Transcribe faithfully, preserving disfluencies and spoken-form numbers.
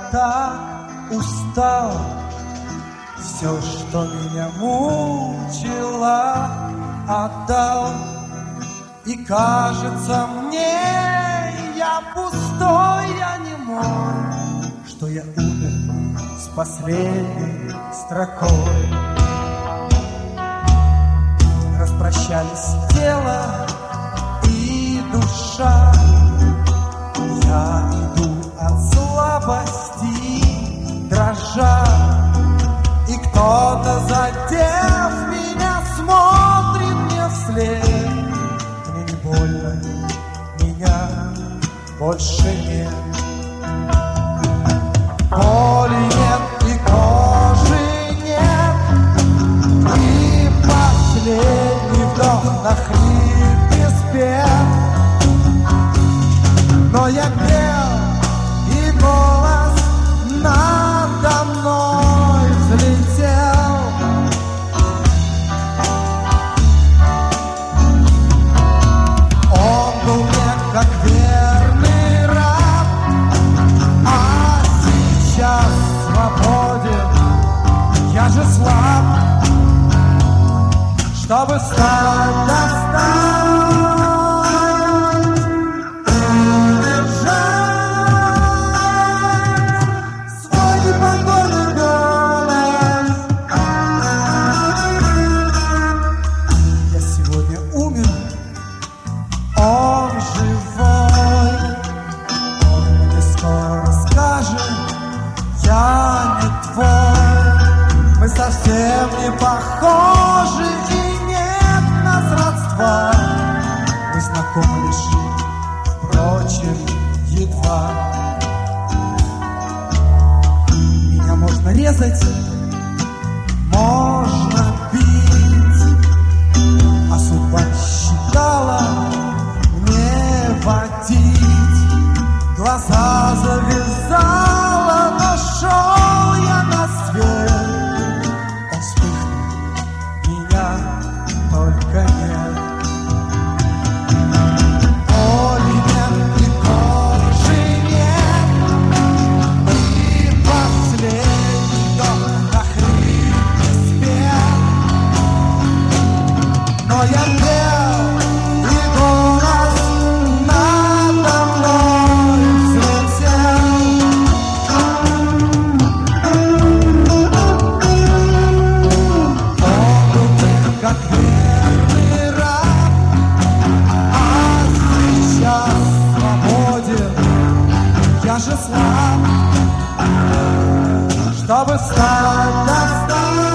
так устал. Все, что меня мучило, отдал. И кажется мне, я пустой, я не мой, что я умер с последней строкой. Распрощались тело и душа. Я иду от слабости, дрожа. И кто-то, задев меня, смотрит мне вслед. Мне не больно, меня больше нет. Боли нет и кожи нет. И последний вдох на хрипе спет. Но я пел, и голос надо мной взлетел. Он был мне как верный раб, а сейчас свободен. Я же слаб, чтобы стать достойным. Совсем не похожи, и нет нас родства. Мы знакомы лишь, впрочем, едва. Меня можно резать, можно бить, а судьба считала мне водить. Глаза завязала, но шел я на свет. Только нет. Боли нет и кожи нет. И последний вдох на хрипе спет. Но я пел, и голос надо мной взлетел. Он был как я же слаб, чтобы стать достойным.